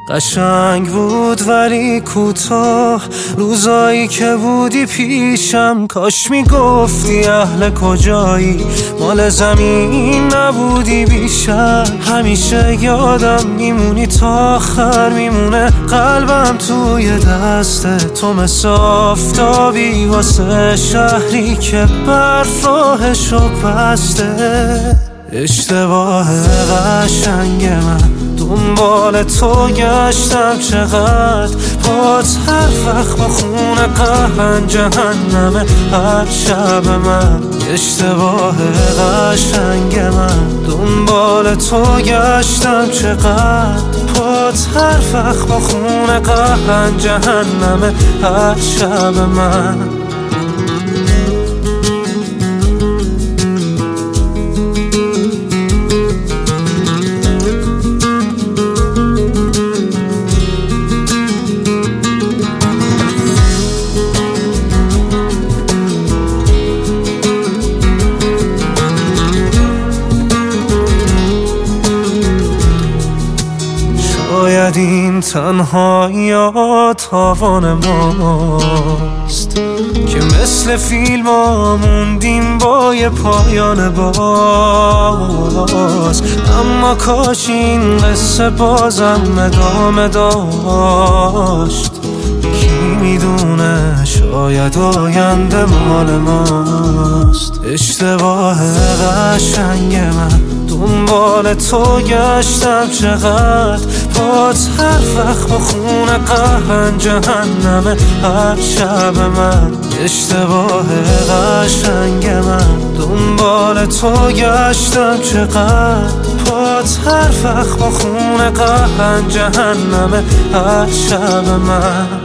قشنگ بود ولی کوتاه، روزایی که بودی پیشم. کاش میگفتی اهل کجایی، مال زمین نبودی بیشتر. همیشه یادم میمونی تا آخر، میمونه قلبم توی دست تو. مثل آفتابی واسه شهری که برف راهشو بسته. اشتباه قشنگ من دنبال تو گشتم، چقدر باز هر وقت با خونه قهن جهنمه هر شب من. اشتباه قشنگ من دنبال تو گشتم، چقدر باز هر وقت با خونه قهن جهنمه هر شب من. شاید این تنهایی تاوان ماست که مثل فیلم ها موندیم با یه پایان باز. اما کاش این قصه بازم ادامه داشت. کی میدونه شاید آینده مال ماست. اشتباه قشنگ من دنبال تو گشتم، چقدر باز هر وقت با خونه قهن جهنمه هر شب من. اشتباه قشنگ من دنبال تو گشتم، چقدر باز هر وقت با خونه قهن جهنمه هر شب من.